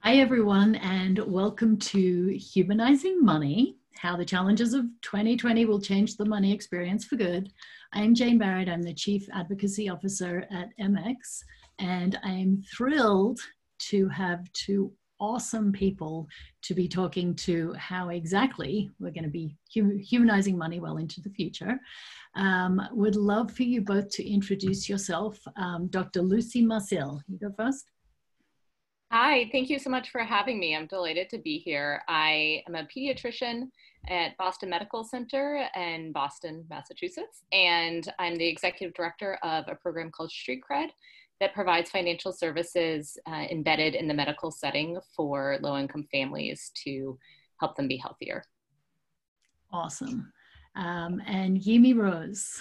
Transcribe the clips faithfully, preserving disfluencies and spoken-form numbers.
Hi, everyone, and welcome to Humanizing Money, How the Challenges of twenty twenty Will Change the Money Experience for Good. I'm Jane Barrett. I'm the Chief Advocacy Officer at M X, and I'm thrilled to have two awesome people to be talking to how exactly we're going to be humanizing money well into the future. Um, would love for you both to introduce yourself. Um, Doctor Lucy Marcil, you go first. Hi, thank you so much for having me. I'm delighted to be here. I am a pediatrician at Boston Medical Center in Boston, Massachusetts, and I'm the executive director of a program called Street Cred that provides financial services uh, embedded in the medical setting for low-income families to help them be healthier. Awesome. Um, and Yemi Rose.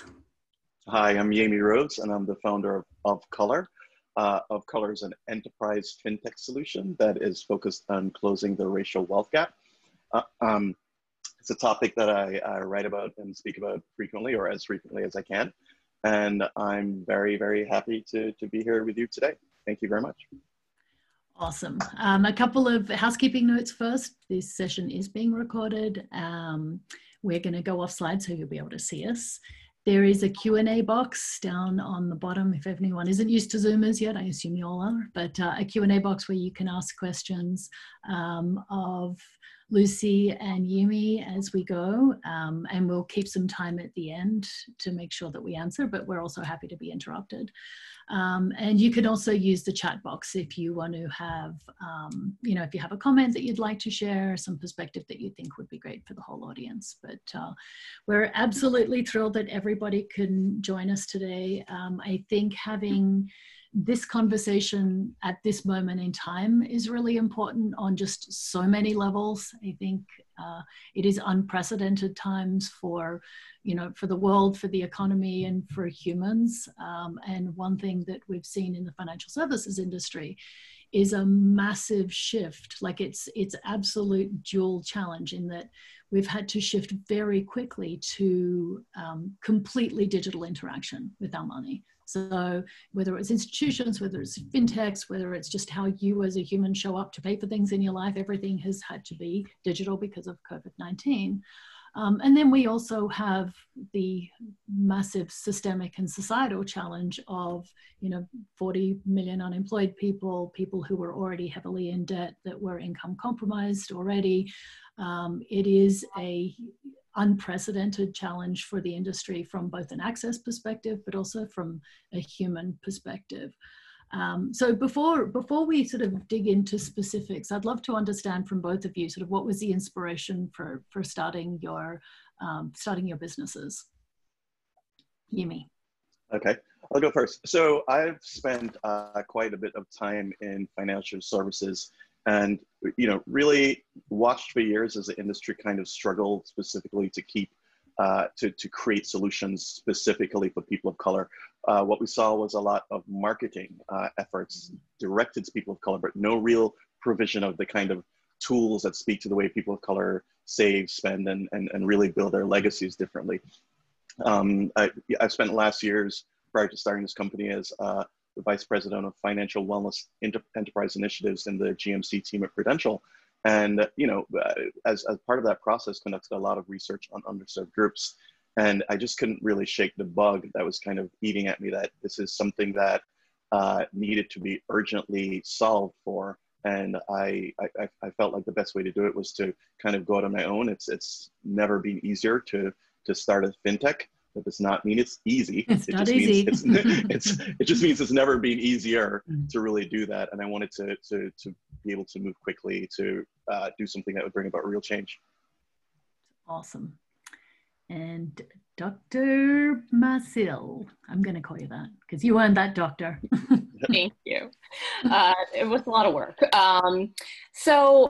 Hi, I'm Yemi Rose, and I'm the founder of, of Color. Uh, of Color is an enterprise fintech solution that is focused on closing the racial wealth gap. Uh, um, it's a topic that I, I write about and speak about frequently, or as frequently as I can. And I'm very, very happy to, to be here with you today. Thank you very much. Awesome. Um, a couple of housekeeping notes first. This session is being recorded. Um, we're going to go off slide so you'll be able to see us. There is a Q and A box down on the bottom. If anyone isn't used to Zoomers yet, I assume you all are, but uh, a Q and A box where you can ask questions um, of Lucy and Yemi as we go. Um, and we'll keep some time at the end to make sure that we answer, but we're also happy to be interrupted. Um, and you can also use the chat box if you want to have, um, you know, if you have a comment that you'd like to share, some perspective that you think would be great for the whole audience. But uh, we're absolutely thrilled that everybody can join us today. Um, I think having this conversation at this moment in time is really important on just so many levels. I think uh, it is unprecedented times for, you know, for the world, for the economy, and for humans. Um, and one thing that we've seen in the financial services industry is a massive shift. Like it's it's absolute dual challenge in that we've had to shift very quickly to um, completely digital interaction with our money. So whether it's institutions, whether it's fintechs, whether it's just how you as a human show up to pay for things in your life, everything has had to be digital because of COVID nineteen. Um, and then we also have the massive systemic and societal challenge of, you know, forty million unemployed people, people who were already heavily in debt, that were income compromised already. Um, it is a unprecedented challenge for the industry from both an access perspective, but also from a human perspective. Um, so before, before we sort of dig into specifics, I'd love to understand from both of you sort of what was the inspiration for, for starting your, um, starting your businesses. Yemi. Okay, I'll go first. So I've spent uh, quite a bit of time in financial services and, you know, really watched for years as the industry kind of struggled specifically to keep, uh, to, to create solutions specifically for people of color. Uh, what we saw was a lot of marketing uh, efforts directed to people of color, but no real provision of the kind of tools that speak to the way people of color save, spend, and, and, and really build their legacies differently. Um, I, I've spent last years, prior to starting this company, as uh, the Vice President of Financial Wellness Inter Enterprise Initiatives in the G M C team at Prudential. And, you know, as, as part of that process, conducted a lot of research on underserved groups. And I just couldn't really shake the bug that was kind of eating at me, that this is something that uh, needed to be urgently solved for. And I, I, I felt like the best way to do it was to kind of go out on my own. It's, it's never been easier to, to start a fintech. That does not mean it's easy. It's it not just easy. Means it's, it's, it just means it's never been easier to really do that. And I wanted to, to, to be able to move quickly to uh, do something that would bring about real change. Awesome. And Doctor Marcil, I'm going to call you that because you earned that, doctor. Thank you. Uh, it was a lot of work. Um, so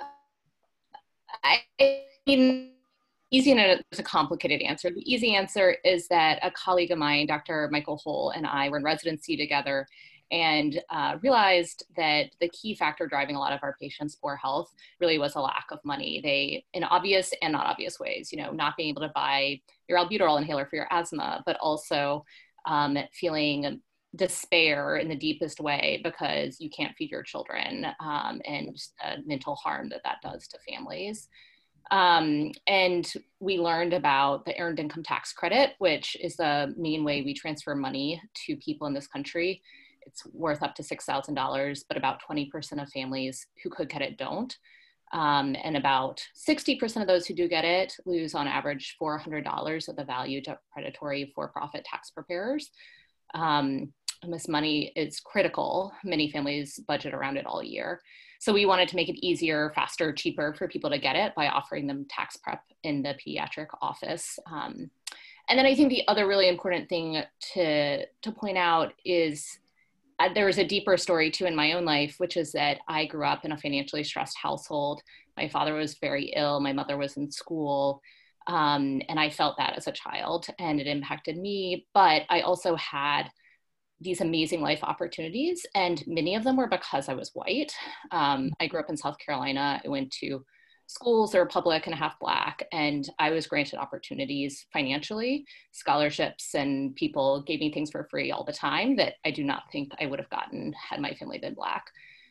I mean, easy and it's a complicated answer. The easy answer is that a colleague of mine, Doctor Michael Hull, and I were in residency together and uh, realized that the key factor driving a lot of our patients' poor health really was a lack of money. They, in obvious and not obvious ways, you know, not being able to buy your albuterol inhaler for your asthma, but also um, feeling despair in the deepest way because you can't feed your children, um, and uh, mental harm that that does to families. Um, and we learned about the Earned Income Tax Credit, which is the main way we transfer money to people in this country. It's worth up to six thousand dollars, but about twenty percent of families who could get it don't. Um, and about sixty percent of those who do get it lose on average four hundred dollars of the value to predatory for-profit tax preparers. Um, and this money is critical. Many families budget around it all year. So we wanted to make it easier, faster, cheaper for people to get it by offering them tax prep in the pediatric office. Um, and then I think the other really important thing to, to point out is uh, there was a deeper story too in my own life, which is that I grew up in a financially stressed household. My father was very ill. My mother was in school. Um, and I felt that as a child, and it impacted me. But I also had these amazing life opportunities, and many of them were because I was white. Um, I grew up in South Carolina. I went to schools that were public and half Black, and I was granted opportunities financially, scholarships, and people gave me things for free all the time that I do not think I would have gotten had my family been Black.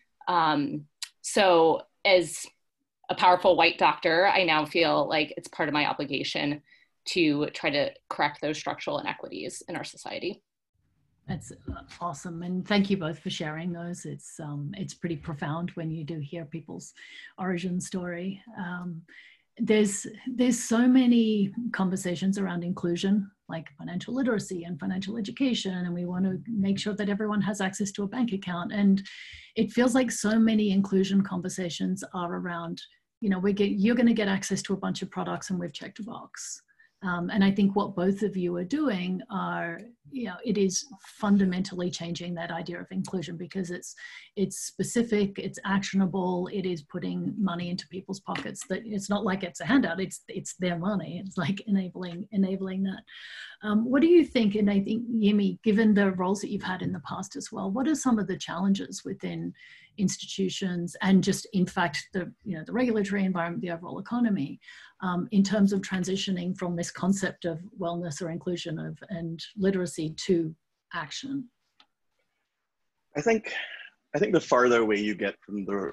Um, so as a powerful white doctor, I now feel like it's part of my obligation to try to correct those structural inequities in our society. That's awesome, and thank you both for sharing those. It's um, it's pretty profound when you do hear people's origin story. Um, there's there's so many conversations around inclusion, like financial literacy and financial education, and we want to make sure that everyone has access to a bank account. And it feels like so many inclusion conversations are around, you know, we get you're going to get access to a bunch of products, and we've checked a box. Um, and I think what both of you are doing are, you know, it is fundamentally changing that idea of inclusion, because it's it's specific, it's actionable, it is putting money into people's pockets. That it's not like it's a handout, it's it's their money. It's like enabling enabling that. Um, what do you think? And I think, Yemi, given the roles that you've had in the past as well, what are some of the challenges within institutions and just, in fact, the you know the regulatory environment, the overall economy, um, in terms of transitioning from this concept of wellness or inclusion of and literacy to action? I think I think the farther away you get from the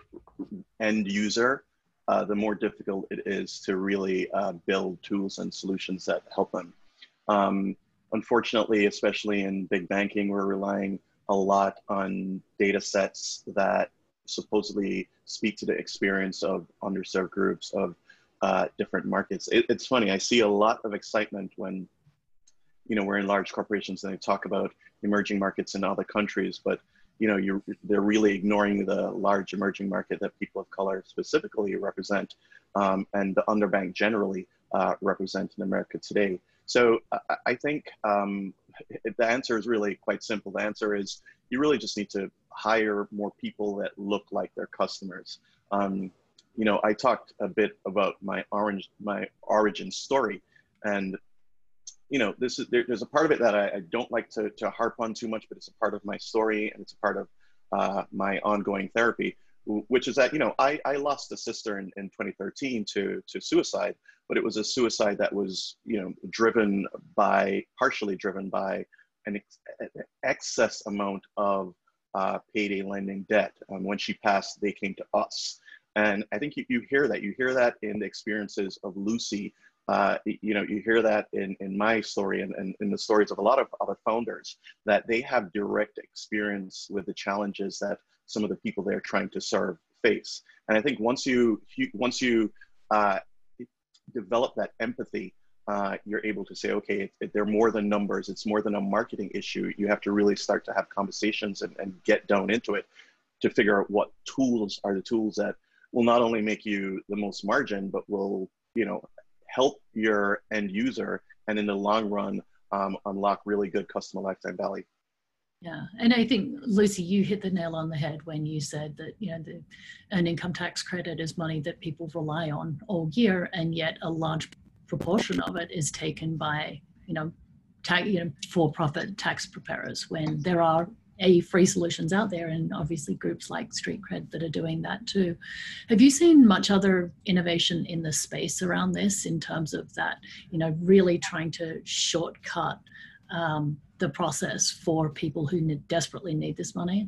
end user, uh, the more difficult it is to really uh, build tools and solutions that help them. Um, unfortunately, especially in big banking, we're relying a lot on data sets that supposedly speak to the experience of underserved groups, of uh, different markets. It, it's funny, I see a lot of excitement when, you know, we're in large corporations and they talk about emerging markets in other countries, but, you know, you're, they're really ignoring the large emerging market that people of color specifically represent, um, and the underbanked generally uh, represent in America today. So I, I think um, the answer is really quite simple. The answer is you really just need to hire more people that look like their customers. Um, you know, I talked a bit about my orange, my origin story, and you know, this is there, there's a part of it that I, I don't like to, to harp on too much, but it's a part of my story and it's a part of uh, my ongoing therapy, which is that, you know, I, I lost a sister in, in twenty thirteen to, to suicide, but it was a suicide that was, you know, driven by, partially driven by an ex excess amount of uh, payday lending debt. Um, when she passed, they came to us. And I think you, you hear that, you hear that in the experiences of Lucy. Uh, you know, you hear that in, in my story and, and in the stories of a lot of other founders, that they have direct experience with the challenges that some of the people they're trying to serve face. And I think once you, once you uh, develop that empathy, uh, you're able to say, okay, it, it, they're more than numbers. It's more than a marketing issue. You have to really start to have conversations and, and get down into it to figure out what tools are the tools that will not only make you the most margin, but will, you know, help your end user and in the long run um, unlock really good customer lifetime value. Yeah, and I think, Lucy, you hit the nail on the head when you said that, you know, the, an income tax credit is money that people rely on all year, and yet a large proportion of it is taken by, you know, ta you know for-profit tax preparers, when there are a free solutions out there, and obviously groups like StreetCred that are doing that too. Have you seen much other innovation in the space around this in terms of that, you know, really trying to shortcut um, the process for people who need, desperately need this money?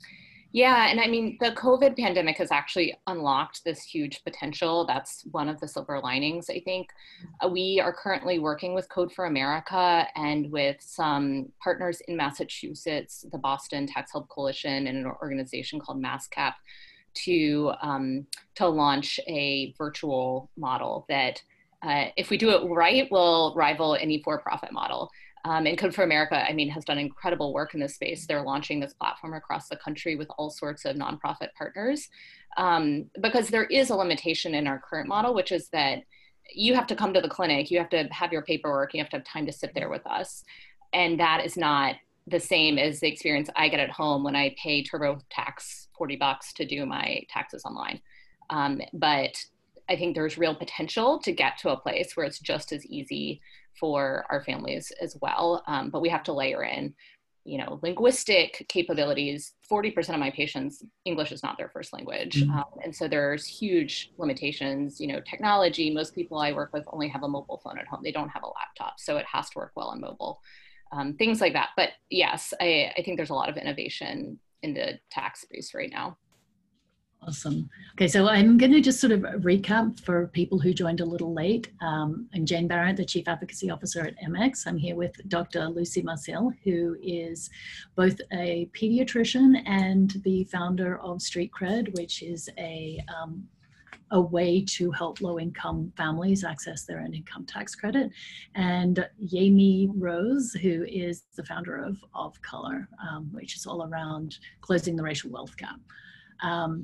Yeah, and I mean, the COVID pandemic has actually unlocked this huge potential. That's one of the silver linings, I think. Uh, we are currently working with Code for America and with some partners in Massachusetts, the Boston Tax Help Coalition, and an organization called MassCap, to, um, to launch a virtual model that, uh, if we do it right, will rival any for-profit model. Um, and Code for America, I mean, has done incredible work in this space. They're launching this platform across the country with all sorts of nonprofit partners, um, because there is a limitation in our current model, which is that you have to come to the clinic, you have to have your paperwork, you have to have time to sit there with us. And that is not the same as the experience I get at home when I pay TurboTax forty bucks to do my taxes online. Um, but I think there's real potential to get to a place where it's just as easy for our families as well. Um, but we have to layer in, you know, linguistic capabilities. forty percent of my patients, English is not their first language. Mm-hmm. um, and so there's huge limitations, you know, technology. Most people I work with only have a mobile phone at home. They don't have a laptop. So it has to work well on mobile, um, things like that. But yes, I, I think there's a lot of innovation in the tax space right now. Awesome. Okay, so I'm going to just sort of recap for people who joined a little late. Um, I'm Jane Barrett, the Chief Advocacy Officer at M X. I'm here with Doctor Lucy Marcel, who is both a pediatrician and the founder of Street Cred, which is a, um, a way to help low-income families access their own income tax credit. And Yemi Rose, who is the founder of Of Color, um, which is all around closing the racial wealth gap. Um,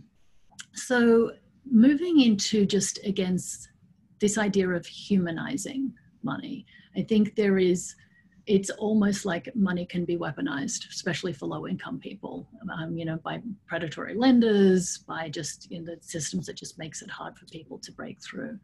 So moving into just against this idea of humanizing money, I think there is, it's almost like money can be weaponized, especially for low income people, um, you know, by predatory lenders, by just, you know, the systems that just makes it hard for people to break through.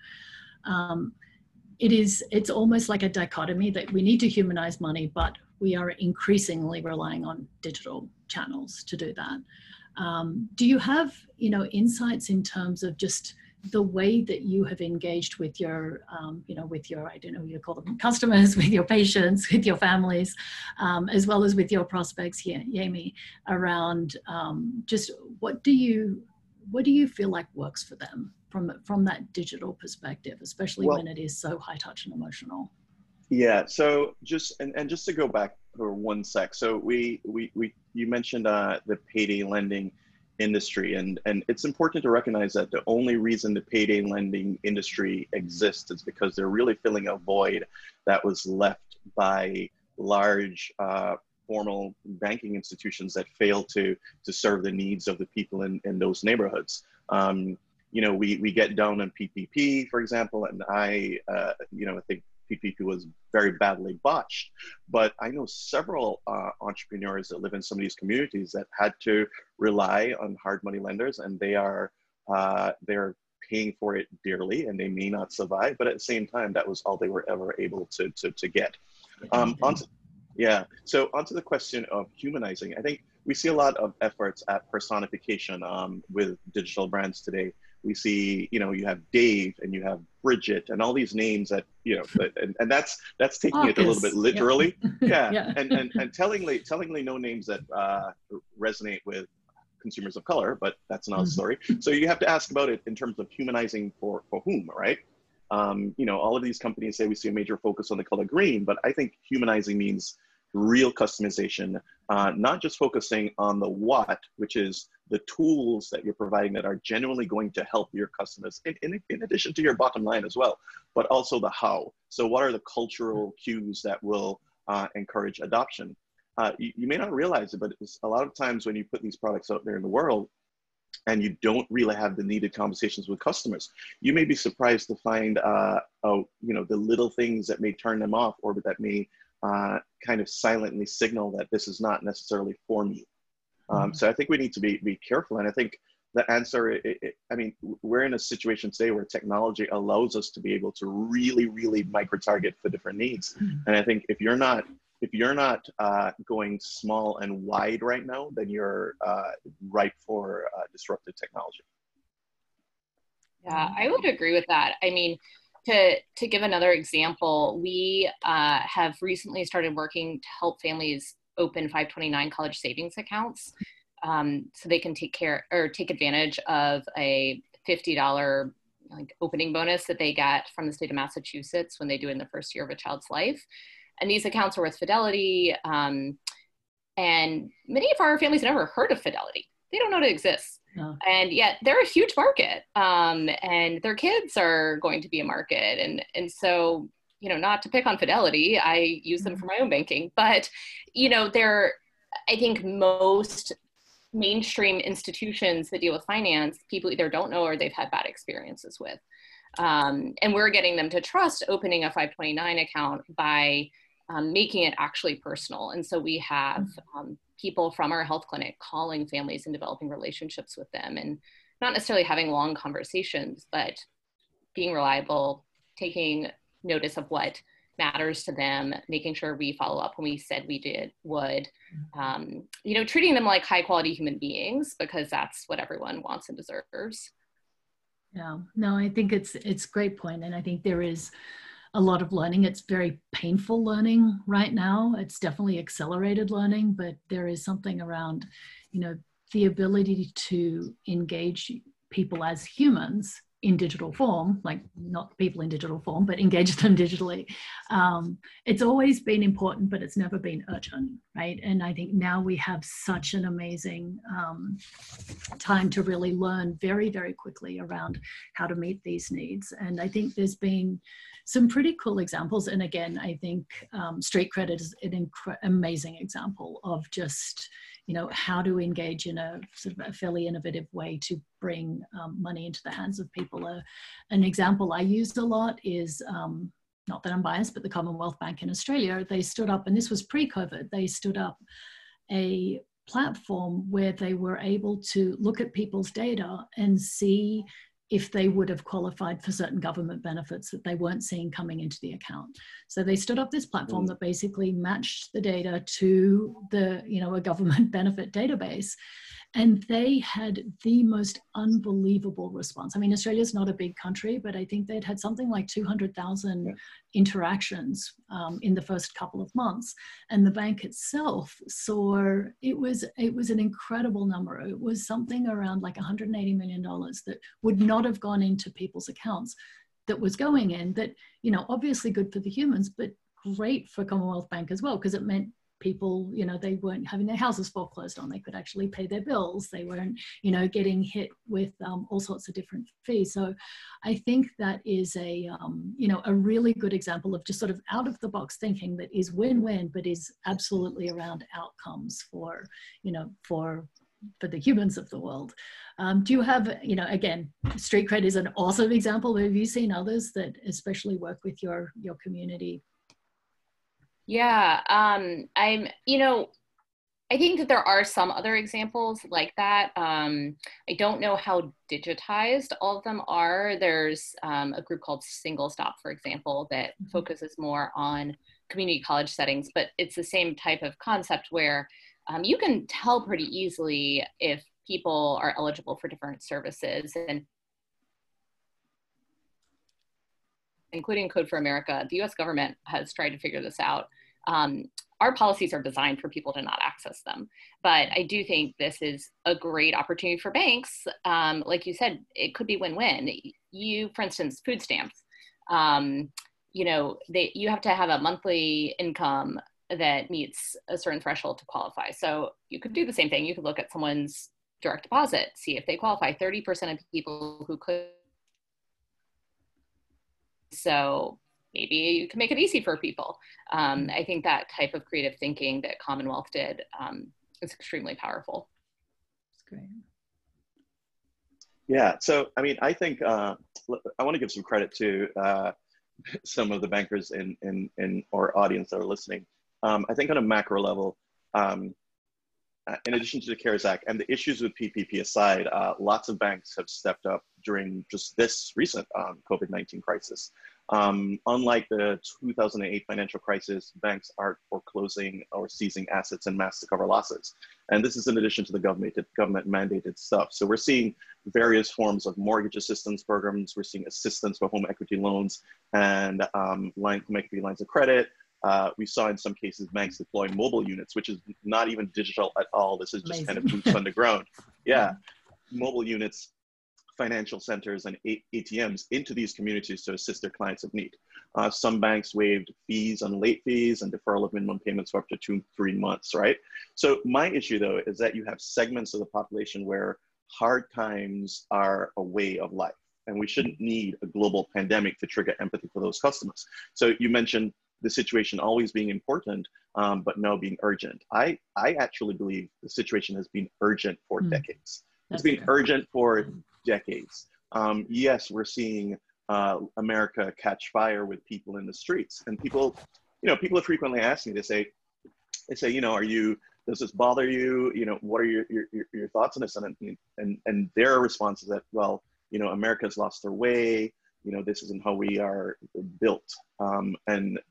Um, it is, it's almost like a dichotomy that we need to humanize money, but we are increasingly relying on digital channels to do that. Um, do you have, you know, insights in terms of just the way that you have engaged with your, um, you know, with your, I don't know, you call them customers, with your patients, with your families, um, as well as with your prospects here, Yemi, around um, just what do you, what do you feel like works for them from, from that digital perspective, especially well, when it is so high touch and emotional? Yeah, so just, and, and just to go back for one sec. So we, we, we you mentioned uh, the payday lending industry, and, and it's important to recognize that the only reason the payday lending industry exists is because they're really filling a void that was left by large uh, formal banking institutions that fail to, to serve the needs of the people in, in those neighborhoods. Um, you know, we, we get down on P P P, for example, and I, uh, you know, I think P P P was very badly botched, but I know several uh, entrepreneurs that live in some of these communities that had to rely on hard money lenders, and they are uh, they're paying for it dearly, and they may not survive. But at the same time, that was all they were ever able to to, to get. Um, onto, yeah. So onto the question of humanizing, I think we see a lot of efforts at personification um, with digital brands today. We see, you know, you have Dave and you have Bridget and all these names that, you know, and, and that's that's taking Marcus. It a little bit literally. Yeah, yeah. yeah. And, and, and tellingly, tellingly no names that uh, resonate with consumers of color, but that's another mm-hmm. story. So you have to ask about it in terms of humanizing for, for whom, right? Um, you know, all of these companies say we see a major focus on the color green, but I think humanizing means real customization, uh, not just focusing on the what, which is the tools that you're providing that are genuinely going to help your customers, in, in, in addition to your bottom line as well, but also the how. So what are the cultural cues that will uh, encourage adoption? Uh, you, you may not realize it, but it's a lot of times when you put these products out there in the world and you don't really have the needed conversations with customers, you may be surprised to find uh, oh, you know, the little things that may turn them off or that may uh, kind of silently signal that this is not necessarily for me. Um, so I think we need to be, be careful. And I think the answer, it, it, I mean, we're in a situation today where technology allows us to be able to really, really micro-target for different needs. Mm-hmm. And I think if you're not, if you're not uh, going small and wide right now, then you're uh, ripe for uh, disruptive technology. Yeah, I would agree with that. I mean, to, to give another example, we uh, have recently started working to help families open five twenty-nine college savings accounts um, so they can take care or take advantage of a fifty dollar like opening bonus that they get from the state of Massachusetts when they do it in the first year of a child's life. And these accounts are with Fidelity. Um, and many of our families never heard of Fidelity. They don't know it exists. No. And yet they're a huge market, um, and their kids are going to be a market. And, and so, you know, not to pick on Fidelity, I use them for my own banking, but, you know, they're, I think most mainstream institutions that deal with finance, people either don't know or they've had bad experiences with. Um, and we're getting them to trust opening a five twenty-nine account by um, making it actually personal. And so we have um, people from our health clinic calling families and developing relationships with them, and not necessarily having long conversations, but being reliable, taking notice of what matters to them, making sure we follow up when we said we did would, um, you know, treating them like high quality human beings, because that's what everyone wants and deserves. Yeah, no, I think it's it's a great point. And I think there is a lot of learning. It's very painful learning right now. It's definitely accelerated learning, but there is something around, you know, the ability to engage people as humans in digital form, like not people in digital form, but engage them digitally. Um, it's always been important, but it's never been urgent, right? And I think now we have such an amazing um, time to really learn very, very quickly around how to meet these needs. And I think there's been some pretty cool examples. And again, I think um, Street Credit is an incre- amazing example of just, you know, how to engage in a sort of a fairly innovative way to bring um, money into the hands of people. Uh, an example I used a lot is, um, not that I'm biased, but the Commonwealth Bank in Australia, they stood up, and this was pre-COVID, they stood up a platform where they were able to look at people's data and see if they would have qualified for certain government benefits that they weren't seeing coming into the account. So they stood up this platform that basically matched the data to the, you know, a government benefit database. And they had the most unbelievable response. I mean, Australia's not a big country, but I think they'd had something like two hundred thousand yeah. interactions um, in the first couple of months. And the bank itself saw, it was, it was an incredible number. It was something around like one hundred eighty million dollars that would not have gone into people's accounts that was going in, that, you know, obviously good for the humans, but great for Commonwealth Bank as well, because it meant people, you know, they weren't having their houses foreclosed on. They could actually pay their bills. They weren't, you know, getting hit with um, all sorts of different fees. So I think that is a, um, you know, a really good example of just sort of out of the box thinking that is win-win, but is absolutely around outcomes for, you know, for for the humans of the world. Um, do you have, you know, again, Street Credit is an awesome example. Have you seen others that especially work with your, your community? Yeah, um, I'm, you know, I think that there are some other examples like that. Um, I don't know how digitized all of them are. There's um, a group called Single Stop, for example, that mm-hmm. focuses more on community college settings, but it's the same type of concept where um, you can tell pretty easily if people are eligible for different services, and including Code for America. The U S government has tried to figure this out. Um, our policies are designed for people to not access them. But I do think this is a great opportunity for banks. Um, like you said, it could be win-win. You, for instance, food stamps, um, you know, they, you have to have a monthly income that meets a certain threshold to qualify. So you could do the same thing. You could look at someone's direct deposit, see if they qualify. thirty percent of people who could. So maybe you can make it easy for people. Um, I think that type of creative thinking that Commonwealth did um, is extremely powerful. That's great. Yeah, so I mean, I think uh, I want to give some credit to uh, some of the bankers in, in, in our audience that are listening. Um, I think on a macro level, um, in addition to the CARES Act and the issues with P P P aside, uh, lots of banks have stepped up during just this recent um, COVID nineteen crisis. Um, unlike the two thousand eight financial crisis, banks aren't foreclosing or seizing assets en masse to cover losses. And this is in addition to the government, government mandated stuff. So we're seeing various forms of mortgage assistance programs. We're seeing assistance for home equity loans and um, line, home equity lines of credit. Uh, we saw in some cases banks deploy mobile units, which is not even digital at all. This is just Amazing. Kind of boots on the ground. Yeah, mobile units, financial centers, and A T Ms into these communities to assist their clients of need. Uh, some banks waived fees on late fees and deferral of minimum payments for up to two, three months, right? So my issue though is that you have segments of the population where hard times are a way of life, and we shouldn't need a global pandemic to trigger empathy for those customers. So you mentioned the situation always being important, um, but now being urgent. I, I actually believe the situation has been urgent for mm. decades. That's it's been fair. urgent for decades. Um, yes, we're seeing uh, America catch fire with people in the streets, and people, you know, people have frequently asked me, they say, they say, you know, are you, does this bother you? You know, what are your, your, your thoughts on this? And, and, and their response is that, well, you know, America's lost their way. You know, this isn't how we are built. Um, and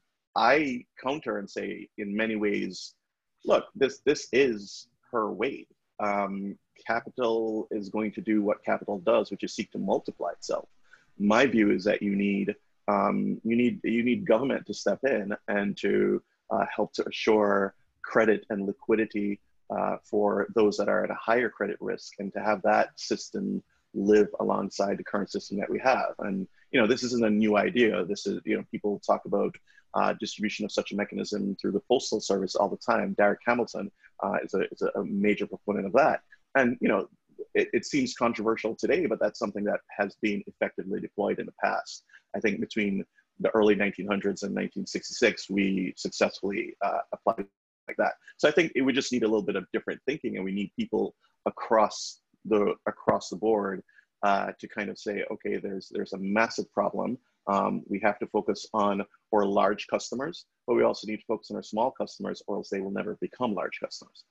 I counter and say, in many ways, look, this this is her way. Um, capital is going to do what capital does, which is seek to multiply itself. My view is that you need um, you need you need government to step in and to uh, help to assure credit and liquidity uh, for those that are at a higher credit risk, and to have that system live alongside the current system that we have. And you know, this isn't a new idea. This is, you know, people talk about uh, distribution of such a mechanism through the Postal Service all the time. Derek Hamilton uh, is, a, is a major proponent of that. And you know, it, it seems controversial today, but that's something that has been effectively deployed in the past. I think between the early nineteen hundreds and nineteen sixty-six, we successfully uh, applied like that. So I think it would just need a little bit of different thinking, and we need people across the across the board uh, to kind of say, okay, there's there's a massive problem. Um, we have to focus on our large customers, but we also need to focus on our small customers, or else they will never become large customers.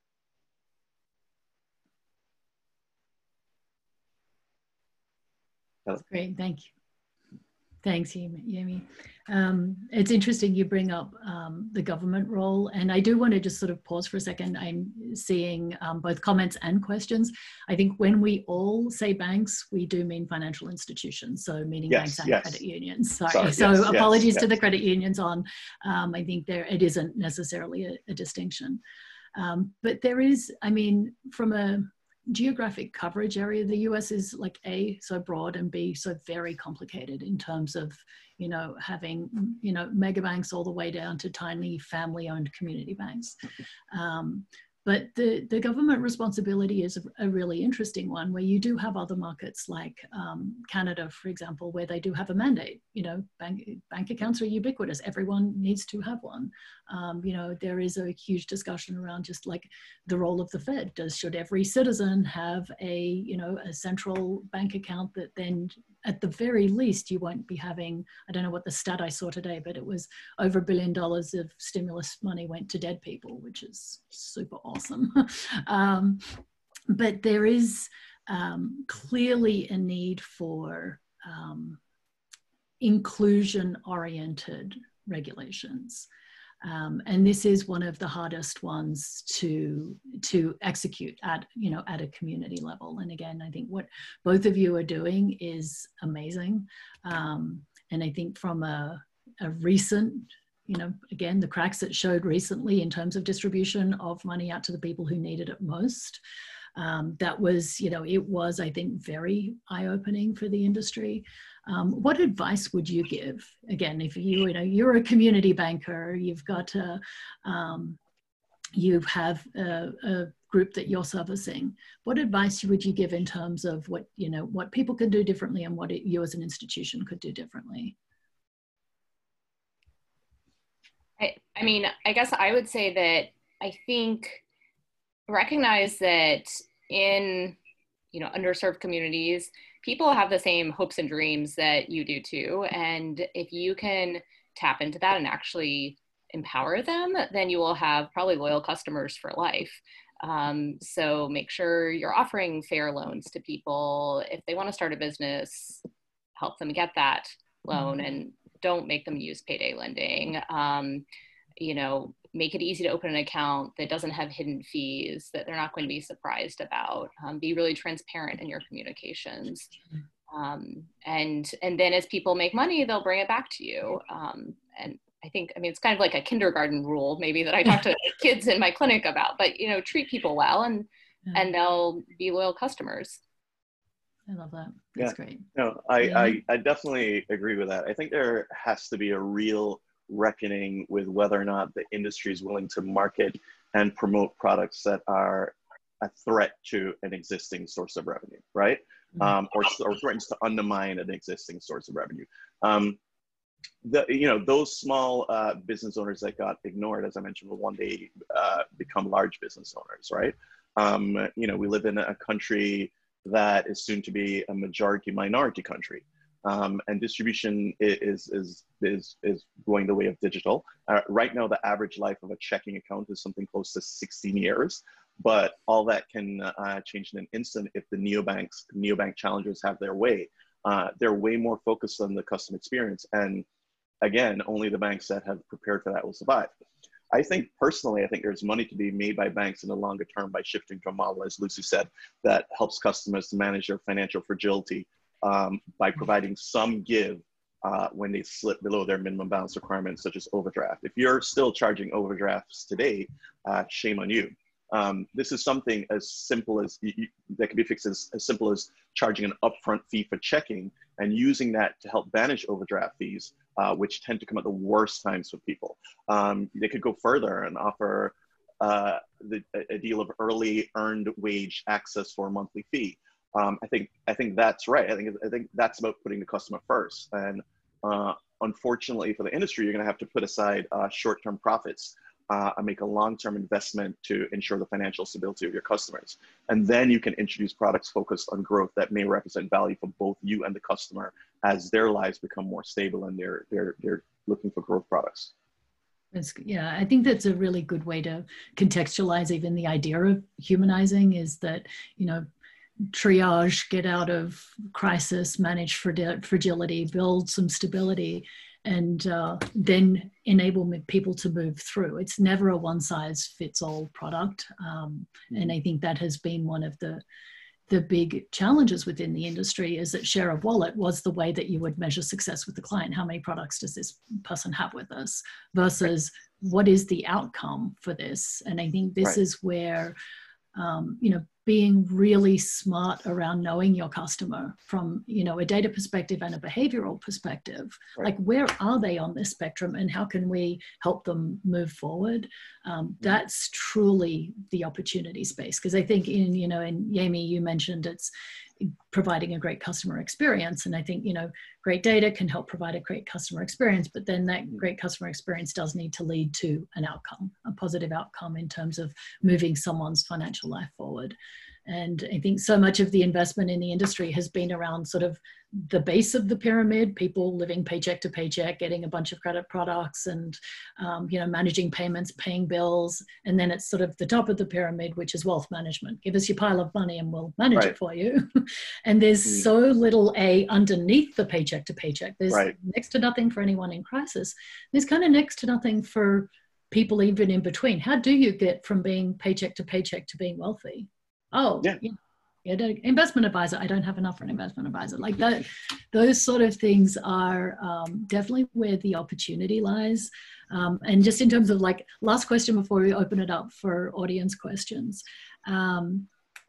That's great, thank you. Thanks, Yemi. Um, it's interesting you bring up um, the government role, and I do want to just sort of pause for a second. I'm seeing um, both comments and questions. I think when we all say banks, we do mean financial institutions, so meaning yes, banks and yes. credit unions. Sorry, Sorry so yes, apologies yes, to yes. the credit unions on, um, I think there it isn't necessarily a, a distinction. Um, but there is, I mean, from a geographic coverage area, the U S is like A, so broad, and B, so very complicated in terms of, you know, having, you know, mega banks all the way down to tiny family owned community banks. Um, but the, the government responsibility is a, a really interesting one, where you do have other markets like um, Canada, for example, where they do have a mandate. You know, bank, bank accounts are ubiquitous. Everyone needs to have one. Um, you know, there is a huge discussion around just like the role of the Fed. Does, should every citizen have a, you know, a central bank account that then, at the very least, you won't be having, I don't know what the stat I saw today, but it was over a billion dollars of stimulus money went to dead people, which is super awesome. um, but there is um, clearly a need for um, inclusion-oriented regulations. Um, and this is one of the hardest ones to to execute at, you know, at a community level. And again, I think what both of you are doing is amazing. Um, and I think from a, a recent, you know, again, the cracks that showed recently in terms of distribution of money out to the people who needed it most, um, that was, you know, it was, I think, very eye-opening for the industry. Um, what advice would you give? Again, if you, you know, you're a community banker, you've got a, um, you have a, a group that you're servicing. What advice would you give in terms of what, you know, what people could do differently and what it, you as an institution could do differently? I, I mean, I guess I would say that I think recognize that in, you know, underserved communities, people have the same hopes and dreams that you do too. And if you can tap into that and actually empower them, then you will have probably loyal customers for life. Um, so make sure you're offering fair loans to people. If they want to start a business, help them get that loan, and don't make them use payday lending. Um, you know, make it easy to open an account that doesn't have hidden fees, that they're not going to be surprised about. Um, be really transparent in your communications. Um, and, and then as people make money, they'll bring it back to you. Um, and I think, I mean, it's kind of like a kindergarten rule maybe that I talk to kids in my clinic about, but, you know, treat people well and, yeah. and they'll be loyal customers. I love that. That's yeah. great. No, I, yeah. I, I definitely agree with that. I think there has to be a real reckoning with whether or not the industry is willing to market and promote products that are a threat to an existing source of revenue, right? Mm-hmm. Um, or, or threatens to undermine an existing source of revenue. Um, the, you know, those small uh, business owners that got ignored, as I mentioned, will one day uh, become large business owners, right? Um, you know, we live in a country that is soon to be a majority minority country. Um, and distribution is, is, is, is going the way of digital. Uh, right now, the average life of a checking account is something close to sixteen years, but all that can uh, change in an instant if the neobanks, neobank challengers have their way. Uh, they're way more focused on the customer experience. And again, only the banks that have prepared for that will survive. I think personally, I think there's money to be made by banks in the longer term by shifting to a model, as Lucy said, that helps customers to manage their financial fragility um, by providing some give uh, when they slip below their minimum balance requirements, such as overdraft. If you're still charging overdrafts today, uh, shame on you. Um, this is something as simple as, you, that can be fixed as, as simple as charging an upfront fee for checking and using that to help banish overdraft fees, uh, which tend to come at the worst times for people. Um, they could go further and offer uh, the, a deal of early earned wage access for a monthly fee. Um, I think I think that's right. I think I think that's about putting the customer first. And uh, unfortunately for the industry, you're going to have to put aside uh, short-term profits uh, and make a long-term investment to ensure the financial stability of your customers. And then you can introduce products focused on growth that may represent value for both you and the customer as their lives become more stable and they're they're they're looking for growth products. It's, yeah, I think that's a really good way to contextualize even the idea of humanizing is that, you know, triage, get out of crisis, manage fragility, build some stability, and uh, then enable people to move through. It's never a one size fits all product. Um, and I think that has been one of the the big challenges within the industry is that share of wallet was the way that you would measure success with the client. How many products does this person have with us versus what is the outcome for this? And I think this right. is where, um, you know, being really smart around knowing your customer from, you know, a data perspective and a behavioral perspective, right. like where are they on this spectrum and how can we help them move forward? Um, that's truly the opportunity space. Because I think in, you know, in Yemi, you mentioned it's providing a great customer experience. And I think, you know, great data can help provide a great customer experience, but then that great customer experience does need to lead to an outcome, a positive outcome in terms of moving someone's financial life forward. And I think so much of the investment in the industry has been around sort of the base of the pyramid, people living paycheck to paycheck, getting a bunch of credit products and, um, you know, managing payments, paying bills. And then it's sort of the top of the pyramid, which is wealth management. Give us your pile of money and we'll manage right. it for you. And there's mm. so little A underneath the paycheck to paycheck. There's right. next to nothing for anyone in crisis. There's kind of next to nothing for people even in between. How do you get from being paycheck to paycheck to being wealthy? Oh, yeah. yeah. Yeah, investment advisor. I don't have enough for an investment advisor. Like that, those sort of things are um, definitely where the opportunity lies. Um, and just in terms of like, last question before we open it up for audience questions. Um,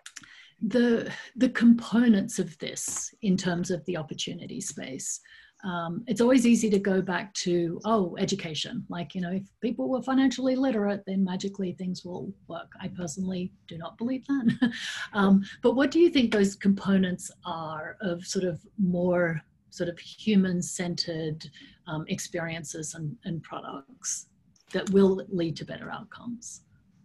the, the components of this in terms of the opportunity space. Um, it's always easy to go back to, oh, education. Like, you know, if people were financially literate, then magically things will work. I personally do not believe that. um, but what do you think those components are of sort of more sort of human-centered um, experiences and, and products that will lead to better outcomes?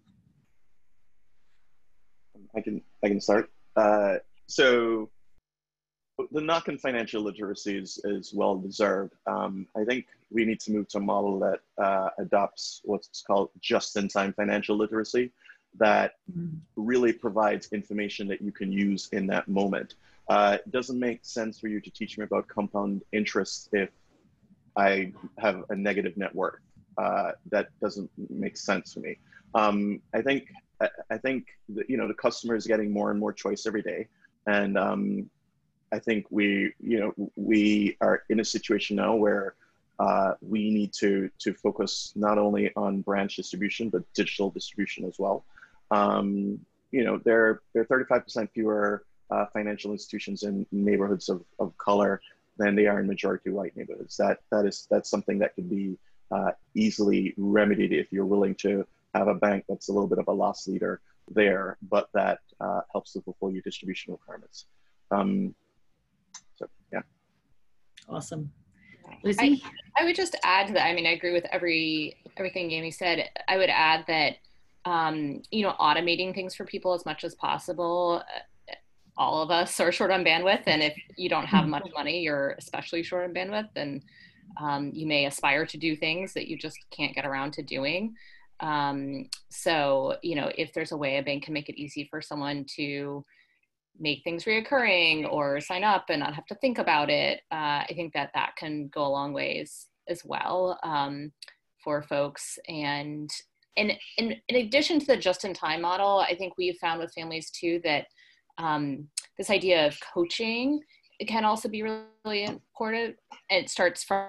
I can, I can start. Uh, so, the knock on financial literacy is, is well deserved. Um, I think we need to move to a model that uh, adopts what's called just-in-time financial literacy that mm. really provides information that you can use in that moment. Uh, it doesn't make sense for you to teach me about compound interest if I have a negative net worth. uh, that doesn't make sense to me. Um, I think I, I think that, you know, the customer is getting more and more choice every day, and um, I think we you know we are in a situation now where uh, we need to to focus not only on branch distribution but digital distribution as well. Um, you know, there there are thirty-five percent fewer uh, financial institutions in neighborhoods of, of color than they are in majority white neighborhoods. That that is that's something that could be uh, easily remedied if you're willing to have a bank that's a little bit of a loss leader there, but that uh, helps to fulfill your distribution requirements. Um, so yeah. Awesome. Lucy? I, I would just add to that. I mean, I agree with every everything Amy said. I would add that um, you know, automating things for people as much as possible. All of us are short on bandwidth, and if you don't have much money, you're especially short on bandwidth, and um, you may aspire to do things that you just can't get around to doing. Um, so, you know, if there's a way a bank can make it easy for someone to make things reoccurring or sign up and not have to think about it, uh, I think that that can go a long ways as well um, for folks. And, and, and in addition to the just-in-time model, I think we've found with families too that Um, this idea of coaching, it can also be really, really important. And it starts from,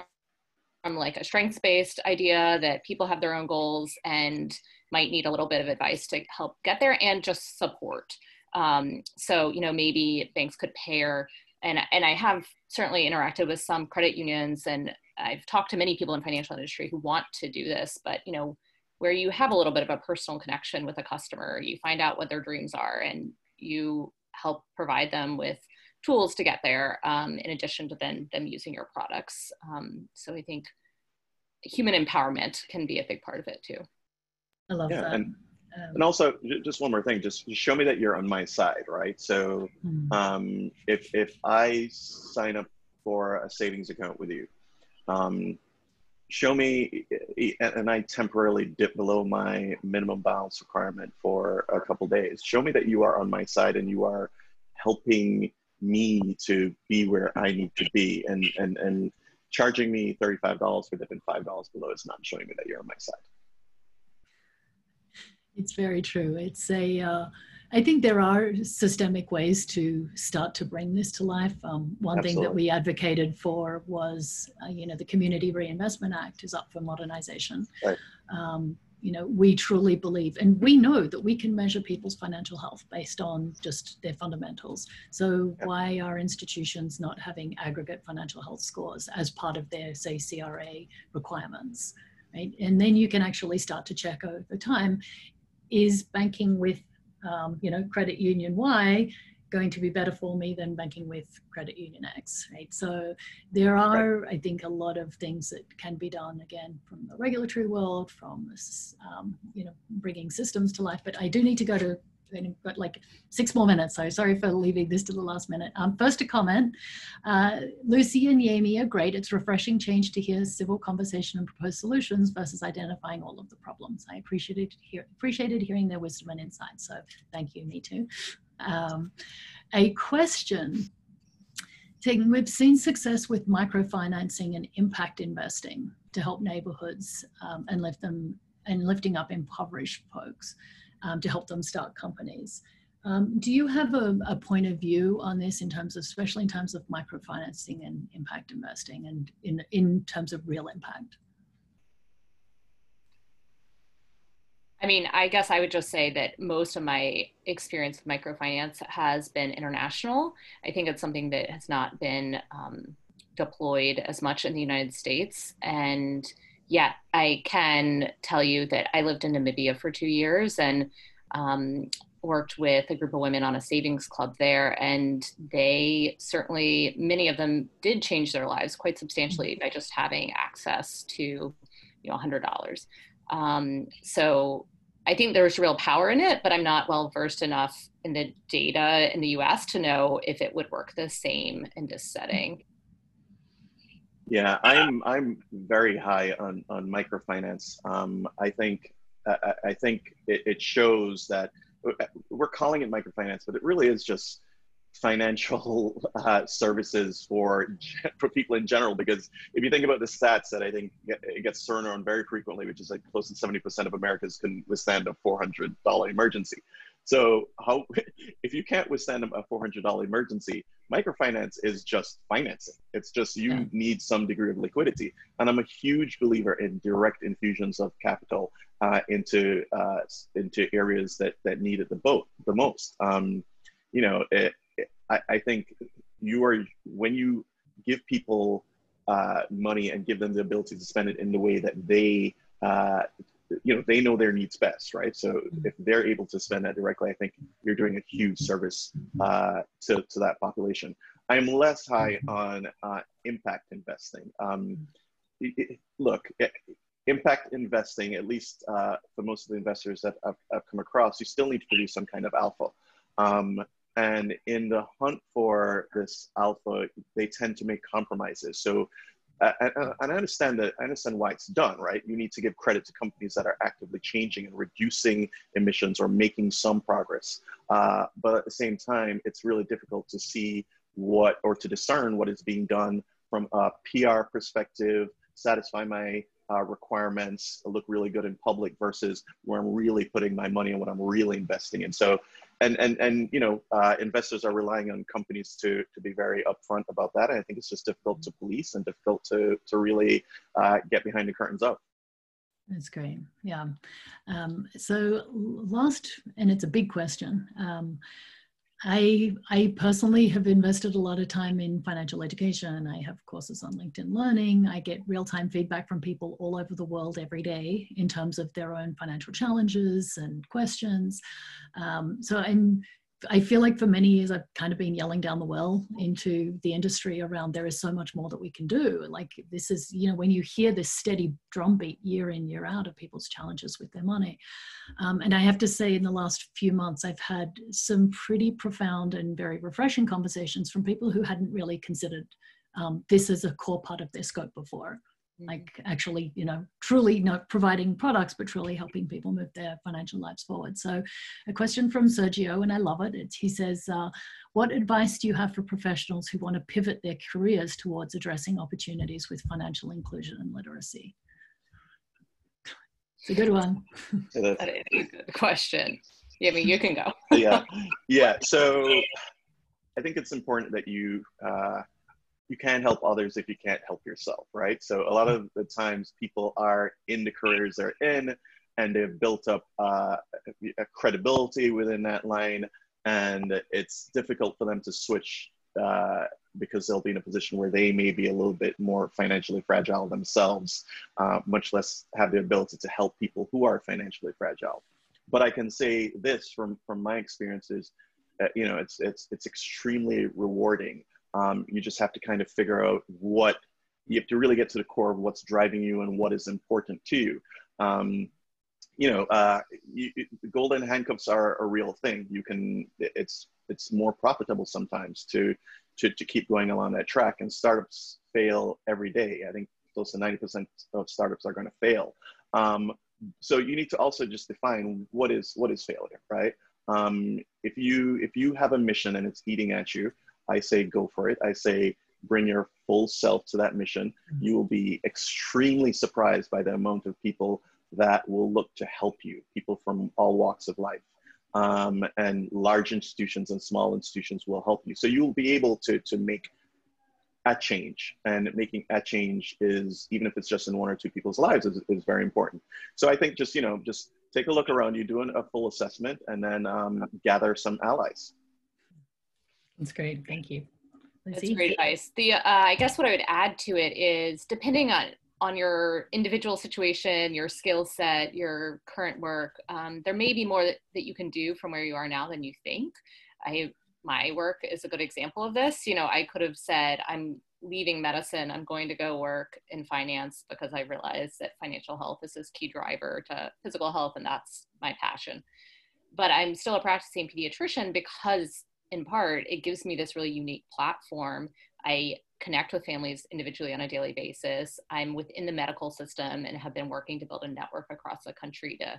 from like a strengths-based idea that people have their own goals and might need a little bit of advice to help get there, and just support. Um, so, you know, maybe banks could pair, and, and I have certainly interacted with some credit unions, and I've talked to many people in financial industry who want to do this, but, you know, where you have a little bit of a personal connection with a customer, you find out what their dreams are, and you help provide them with tools to get there, um, in addition to then them using your products. Um, so I think human empowerment can be a big part of it too. I love yeah, that. And, um, and also, just one more thing, just show me that you're on my side, right? So mm. um, if, if I sign up for a savings account with you, um, show me, and I temporarily dip below my minimum balance requirement for a couple days, show me that you are on my side and you are helping me to be where I need to be, and, and, and charging me thirty-five dollars for dipping five dollars below is not showing me that you're on my side. It's very true. It's a, uh, I think there are systemic ways to start to bring this to life. Um, one Absolutely. thing that we advocated for was, uh, you know, the Community Reinvestment Act is up for modernization. Right. Um, you know, we truly believe, and we know that we can measure people's financial health based on just their fundamentals. So Yeah. why are institutions not having aggregate financial health scores as part of their, say, C R A requirements, right? And then you can actually start to check over time, is banking with Um, you know, credit union Y going to be better for me than banking with credit union X, right? So there are, right. I think, a lot of things that can be done, again, from the regulatory world, from, um, you know, bringing systems to life. But I do need to go to, got like six more minutes, so sorry for leaving this to the last minute. Um, first, a comment. Uh, Lucy and Yemi are great. It's refreshing change to hear civil conversation and propose solutions versus identifying all of the problems. I appreciated, hear, appreciated hearing their wisdom and insight, so thank you, me too. Um, a question. We've seen success with microfinancing and impact investing to help neighborhoods um, and lift them and lifting up impoverished folks. Um, to help them start companies. Um, do you have a, a point of view on this in terms of, especially in terms of microfinancing and impact investing, and in, in terms of real impact? I mean, I guess I would just say that most of my experience with microfinance has been international. I think it's something that has not been um, deployed as much in the United States. And yeah, I can tell you that I lived in Namibia for two years and um, worked with a group of women on a savings club there. And they certainly, many of them did change their lives quite substantially by just having access to, you know, one hundred dollars. Um, so I think there's real power in it, but I'm not well versed enough in the data in the U S to know if it would work the same in this setting. Yeah, I'm I'm very high on on microfinance. Um, I think I, I think it, it shows that we're calling it microfinance, but it really is just financial uh, services for for people in general. Because if you think about the stats that I think get, it gets thrown around very frequently, which is like close to seventy percent of Americans can withstand a four hundred dollar emergency. So how, if you can't withstand a four hundred dollar emergency, microfinance is just financing. It's just you yeah. need some degree of liquidity. And I'm a huge believer in direct infusions of capital uh, into uh, into areas that that need it the, boat, the most. Um, you know, it, it, I, I think you are, when you give people uh, money and give them the ability to spend it in the way that they uh, you know, they know their needs best, right? So if they're able to spend that directly, I think you're doing a huge service uh, to, to that population. I'm less high on uh, impact investing. Um, it, it, look, it, impact investing, at least uh, for most of the investors that I've, I've come across, you still need to produce some kind of alpha. Um, and in the hunt for this alpha, they tend to make compromises. So Uh, and, and I understand that. I understand why it's done, right? You need to give credit to companies that are actively changing and reducing emissions or making some progress. Uh, but at the same time, it's really difficult to see what, or to discern what is being done from a P R perspective, satisfy my uh, requirements, look really good in public, versus where I'm really putting my money and what I'm really investing in. So, and and and you know, uh, investors are relying on companies to to be very upfront about that. And I think it's just difficult to police and difficult to to really uh, get behind the curtains of. That's great. Yeah. Um, so last, and it's a big question. Um, I, I personally have invested a lot of time in financial education. I have courses on LinkedIn Learning. I get real-time feedback from people all over the world every day in terms of their own financial challenges and questions. Um, so I'm, I feel like for many years, I've kind of been yelling down the well into the industry around there is so much more that we can do. Like this is, you know, when you hear this steady drumbeat year in, year out of people's challenges with their money. Um, and I have to say in the last few months, I've had some pretty profound and very refreshing conversations from people who hadn't really considered um, this as a core part of their scope before. Like actually, you know, truly not providing products, but truly helping people move their financial lives forward. So a question from Sergio, and I love it. It's, he says, uh, what advice do you have for professionals who want to pivot their careers towards addressing opportunities with financial inclusion and literacy? It's a good one. That is a good question. Yeah, I mean, you can go. yeah, yeah. So I think it's important that you, uh, you can't help others if you can't help yourself, right? So a lot of the times people are in the careers they're in and they've built up uh, a credibility within that line, and it's difficult for them to switch uh, because they'll be in a position where they may be a little bit more financially fragile themselves, uh, much less have the ability to help people who are financially fragile. But I can say this from, from my experiences, uh, you know, it's, it's, it's extremely rewarding. Um, you just have to kind of figure out what, you have to really get to the core of what's driving you and what is important to you. Um, you know, uh, you, golden handcuffs are a real thing. You can, it's, it's more profitable sometimes to, to, to keep going along that track, and startups fail every day. I think close to ninety percent of startups are going to fail. Um, so you need to also just define what is, what is failure, right? Um, if you, if you have a mission and it's eating at you, I say go for it. I say bring your full self to that mission. You will be extremely surprised by the amount of people that will look to help you, people from all walks of life. Um, and large institutions and small institutions will help you. So you'll be able to, to make a change, and making a change is, even if it's just in one or two people's lives, is, is very important. So I think just, you know, just take a look around you, doing a full assessment, and then um, gather some allies. That's great. Thank you. Lizzie? That's great advice. The, uh, I guess what I would add to it is, depending on, on your individual situation, your skill set, your current work, um, there may be more that, that you can do from where you are now than you think. I, my work is a good example of this. You know, I could have said, I'm leaving medicine, I'm going to go work in finance because I realize that financial health is this key driver to physical health, and that's my passion. But I'm still a practicing pediatrician because, in part, it gives me this really unique platform. I connect with families individually on a daily basis. I'm within the medical system and have been working to build a network across the country to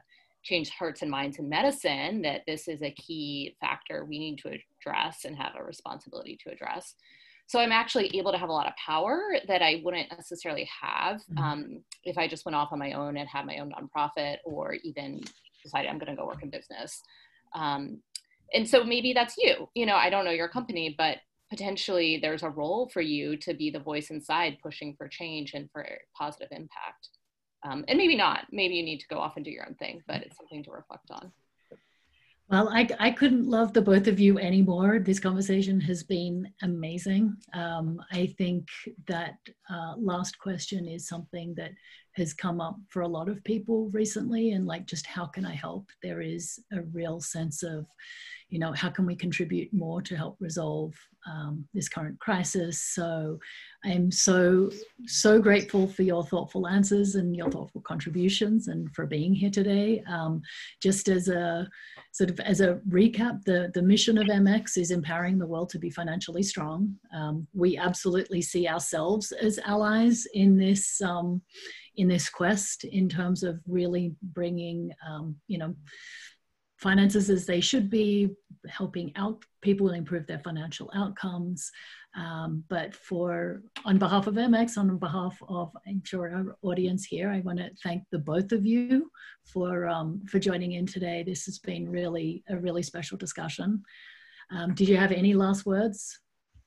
change hearts and minds in medicine, that this is a key factor we need to address and have a responsibility to address. So I'm actually able to have a lot of power that I wouldn't necessarily have um, if I just went off on my own and had my own nonprofit, or even decided I'm going to go work in business. Um, and so maybe that's you, you know, I don't know your company, but potentially there's a role for you to be the voice inside pushing for change and for positive impact. Um, and maybe not, maybe you need to go off and do your own thing, but it's something to reflect on. Well, I, I couldn't love the both of you anymore. This conversation has been amazing. Um, I think that uh, last question is something that has come up for a lot of people recently, and like, just how can I help? There is a real sense of, you know, how can we contribute more to help resolve um, this current crisis? So I'm so, so grateful for your thoughtful answers and your thoughtful contributions, and for being here today. Um, just as a sort of as a recap, the, the mission of M X is empowering the world to be financially strong. Um, we absolutely see ourselves as allies in this, um, in this quest, in terms of really bringing, um, you know, finances as they should be, helping out people improve their financial outcomes. Um, but for, on behalf of M X, on behalf of, I'm sure, our audience here, I want to thank the both of you for, um, for joining in today. This has been really a really special discussion. Um, did you have any last words?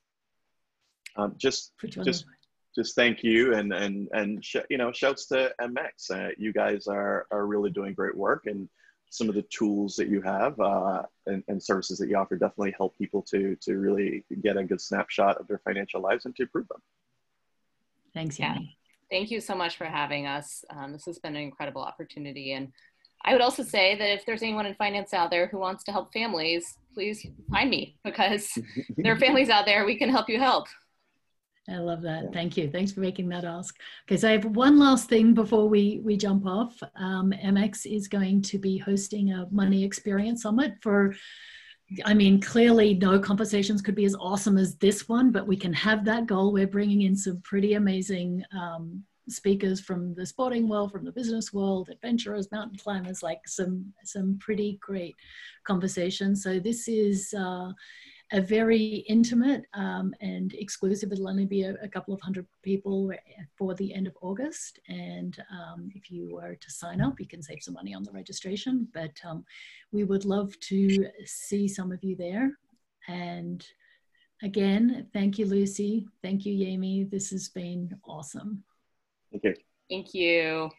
Um, just, just, just thank you, and and and sh you know, shouts to M X. Uh, you guys are are really doing great work, and some of the tools that you have uh, and, and services that you offer definitely help people to to really get a good snapshot of their financial lives and to improve them. Thanks, yeah. Yanni. Thank you so much for having us. Um, this has been an incredible opportunity. And I would also say that if there's anyone in finance out there who wants to help families, please find me, because there are families out there we can help you help. I love that. Thank you. Thanks for making that ask. Okay, so I have one last thing before we, we jump off. Um, M X is going to be hosting a Money Experience Summit for, I mean, clearly no conversations could be as awesome as this one, but we can have that goal. We're bringing in some pretty amazing um, speakers from the sporting world, from the business world, adventurers, mountain climbers, like some, some pretty great conversations. So this is uh, a very intimate um, and exclusive. It'll only be a, a couple of hundred people for the end of August. And um, if you were to sign up, you can save some money on the registration. But um, we would love to see some of you there. And again, thank you, Lucy. Thank you, Yemi. This has been awesome. Thank you. Thank you.